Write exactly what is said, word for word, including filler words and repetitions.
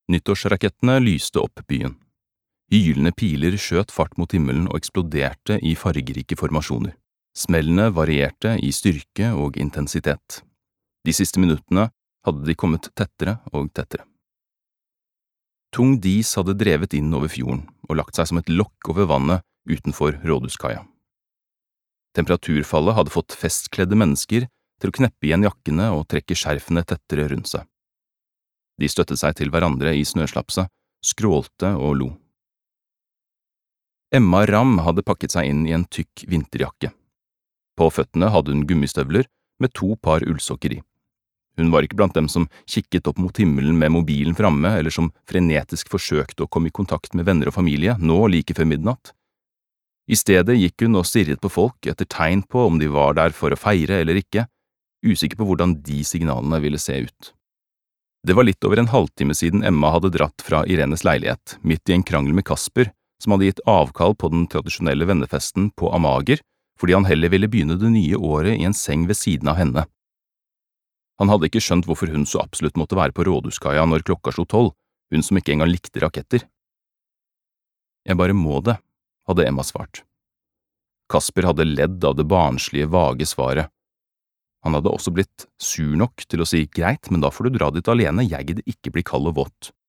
Nyttårsrakettene lyste opp byen. Hylende piler skjøt fart mot himmelen og eksploderte i fargerike formasjoner. Smellene varierte i styrke og intensitet. De siste minuttene hadde de kommet tettere og tettere. Tung dis hadde drevet inn over fjorden og lagt seg som et lokk over vannet utenfor rådhuskaia. Temperaturfallet hadde fått festkledde mennesker til å kneppe igjen jakkene og trekke skjerfene tettere rundt seg. De støttet seg til hverandre i snøslapset, skrålte og lo. Emma Ramm hadde pakket seg inn i en tykk vinterjakke. På føttene hadde hun gummistøvler med to par ullsokker i. Hun var ikke blant dem som kikket opp mot himmelen med mobilen framme, eller som frenetisk forsøkte å komme i kontakt med venner og familie, nå like før midnatt. I stedet gikk hun og stirret på folk etter tegn på om de var der for å feire eller ikke, usikker på hvordan de signalene ville se ut. Det var litt over en halvtime siden Emma hadde dratt fra Irenes leilighet, midt i en krangel med Kasper, som hadde gitt avkall på den tradisjonelle vennefesten på Amager, fordi han heller ville begynne det nye året i en seng ved siden av henne. Han hadde ikke skjønt hvorfor hun så absolutt måtte være på rådhuskaia når klokka slo tolv, hun som ikke engang likte raketter. Jeg bare må det, hadde Emma svart. Kasper hadde ledd av det barnslige, vage svaret. Han hadde også blitt sur nok til å si greit, men da får du dra dit alene, jeg gidder ikke bli kald og vått.